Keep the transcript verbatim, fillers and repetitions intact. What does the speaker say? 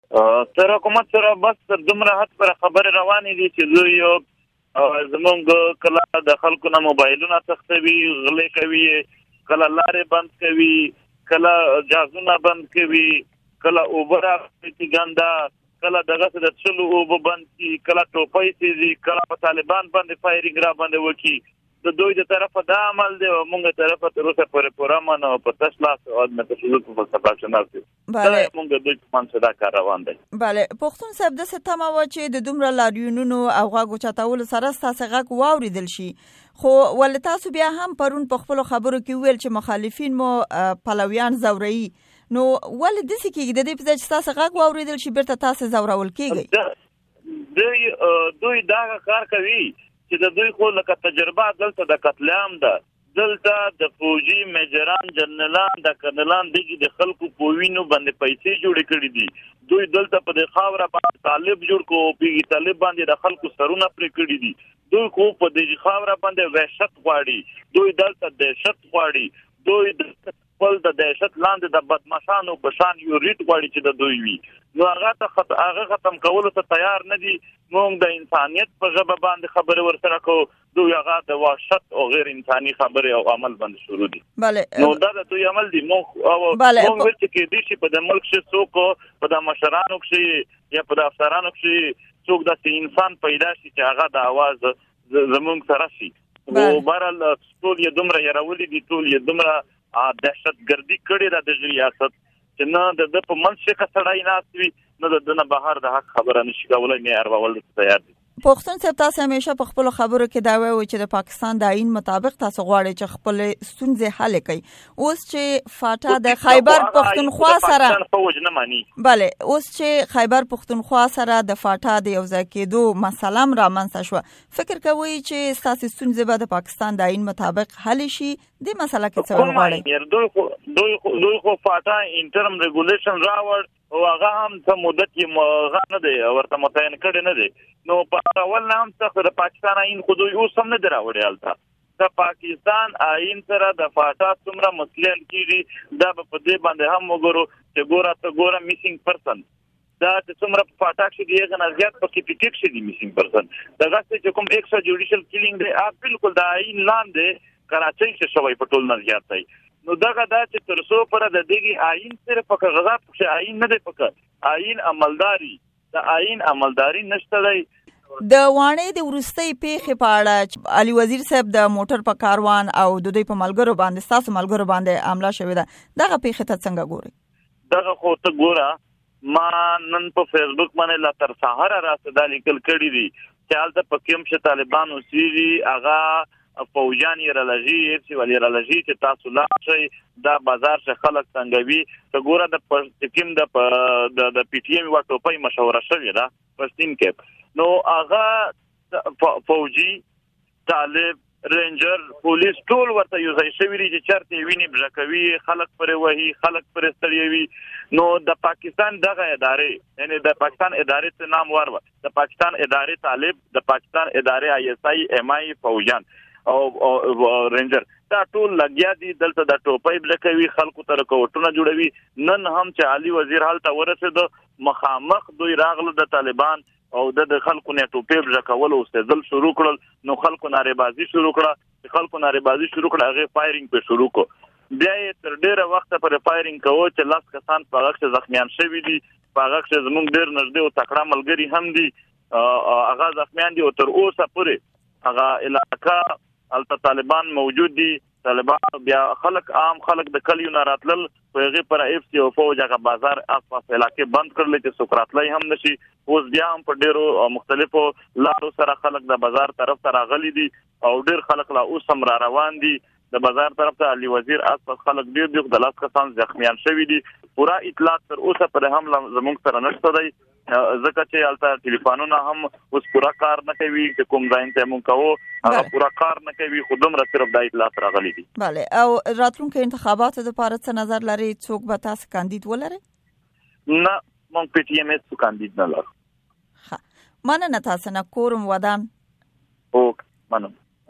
تر حکومت سره بس تر دومره حد پر خبرې روانې دي چې دوی یو زمونږ کله د خلکو نه موبایلونه تښتوي، غلې کوي، کله لارې بند کوي، کله جازونه بند کوي، کله اوبه راغلي ګنده، کله دغه د څلو اوبه بند کي، کله ټوپۍ تیزي، کله په طالبان باندې فایرینګ را باندې وکړي. د دوی د طرفه دا عمل دی او موږ طرفه تر اوسه پورې پوره امن او په تش لاس او د تشدد په فلسفه نه دي. بله موږ دوی په منځ دا کار روان دی. بله پښتون صاحب د ستما و چې د دومره لاریونونو او غاغو چتاول سره ستاسو غاغ واوریدل شي، خو ول تاسو بیا هم پرون په خپل خبرو کې ویل چې مخالفین مو پلویان زوري، نو ول د څه کې د دې په چې تاسو غاغ واوریدل شي بیرته تاسو زورول کیږي؟ دوی دوی دا کار کوي چې د دوی خو لکه تجربه دلته د قتل عام ده، دلته د فوجي میجران جنرالان د کرنلان دغه د خلکو په وینو باندې پیسې جوړ کړي دي. دوی دلته په د خاوره باندې طالب جوړ کو په طالب باندې د خلکو سرونه پرې کړي دي. دوی خو په د خاوره باندې وحشت غواړي، دوی دلته دهشت غواړي، دوی د خپل د دهشت لاندې د بدمعشانو بشان یو ریټ غواړي چې د دوی وي. نو هغه ته خط هغه ختم کولو ته تیار نه دي. موږ د انسانيت په ژبه باندې خبرې ورسره کوو، دوی هغه د وحشت او غیر انساني خبرې او عمل باندې شروع دي. بله نو دا د دوی عمل دي. موږ او موږ ورته کې دي چې په د ملک شي څوک په د مشرانو کې یا په د افسرانو کې څوک د انسان پیدا شي چې هغه د आवाज زمونږ سره شي. او بهرحال ټول یې دومره یراولي دي، ټول یې دومره دهشتګردي کړې ده د ریاست چې نه د په منځ کې سړی ناست وي، نه د دنه بهر د حق خبره نشي کولای، نه اړول تیار دي. پښتون صاحب تاسو همیشه په خپل خبرو کې دا وایي چې د پاکستان د آئین مطابق تاسو غواړئ چې خپل ستونزې حل کړئ. اوس چې فاټا د خیبر پښتونخوا سره فوج نه مانی، بله اوس چې خیبر پښتونخوا سره د فاټا د یو ځای کېدو مسله رامنځته شوه، فکر کوئ چې تاسو ستونزې به د پاکستان د آئین مطابق حل شي؟ د مسله کې څه غواړئ؟ دوی خو دوی دوی خو فاټا انټرم ریګولیشن راوړ او هغه هم څه مدت کې مغه نه دی ورته متعین کړي نه دی. نو په اول نه هم څه د پاکستان آئین خو دوی اوس هم نه دی راوړی. هلته د پاکستان آئین سره د فاټا څومره مسلې کېږي دا په دې باندې هم وګورو چې ګوره ته ګوره میسینګ پرسن دا چې څومره په فاټا کې دی هغه نه زیات پکې پکې شي دی میسینګ پرسن. دغه چې کوم ایکسترا جوډیشل کیلینګ دی اپ بالکل د آئین لاندې کراچۍ کې شوی په ټول نه زیات دی. نو دغه دا چې تر څو پر د دغه آئین صرف په کاغذات کې آئین نه دی پکې آئین عملداري د آئین عملداري نشته دی. د وانې د ورستۍ پیښې په اړه علي وزیر صاحب د موټر په کاروان او د دوی په ملګرو باندې تاسو ملګرو باندې حمله شوې ده، دغه پیښه ته څنګه ګوري؟ دغه خو ته ګوره ما نن په فیسبوک باندې لا تر سهار راځه د لیکل کړي دي چې حالت په کوم چې طالبان اوسېږي هغه فوجان یې رالږي چې ولې رالږي چې تاسو لا شي دا بازار څخه خلک څنګه وي. ته ګوره د پښتیم د د پی ټی ایم ورته په مشوره شوې ده پښتین کې، نو هغه فوجي طالب رینجر پولیس ټول ورته یو ځای شوی دي چې چرته ویني بژکوي، خلک پرې وهي، خلک پرې ستړي. نو د پاکستان دغه ادارې یعنی د پاکستان ادارې څخه نام ورو د پاکستان ادارې طالب، د پاکستان ادارې آی اس آی ایم آی فوجان او رینجر دا ټول لګیا دي دلته د ټوپۍ بلکوي، خلکو ته کوټونه جوړوي. نن هم چې علي وزیر حالت ورسېد مخامخ دوی راغله د طالبان او د خلکو نه ټوپۍ بلکول او استدل شروع کړل. نو خلکو ناریبازي شروع کړه، خلکو ناریبازي شروع کړه، هغه فایرینګ په شروع کو. بیا تر ډیره وخت پر فایرینګ کوو چې لاس کسان په هغه زخمیان شوي دي، په هغه چې زموږ ډیر نږدې او تکړه ملګري هم دي هغه زخمیان دي او تر اوسه پورې هغه علاقه البته طالبان موجود دي. طالبان بیا خلک عام خلک د کلیو نه راتلل په هغه پر اف سی او فوج هغه بازار آس پاس علاقې بند کړل چې سوکراتلای هم نشي. اوس بیا هم په ډیرو مختلفو لارو سره خلک د بازار طرف ته راغلي دي او ډیر خلک لا اوس هم را روان دي د بازار طرف ته. علي وزیر آس پاس خلک ډیر ډیر د لاس کسان زخمیان شوي دي. پورا اطلاعات تر اوسه پر هم زموږ سره نشته دی ځکه چې البته ټلیفونونه هم اوس پورا کار نه کوي چې کوم ځای ته مونږ کوو هغه پورا کار نه کوي، خو دومره صرف د اطلاعات راغلي دي. بله او راتلونکو انتخاباتو لپاره څه نظر لري؟ څوک به تاسو کاندید ولري؟ نه مونږ پی ټی ایم اس کاندید نه لرو. ښه مننه تاسو نه کورم ودان. او مننه.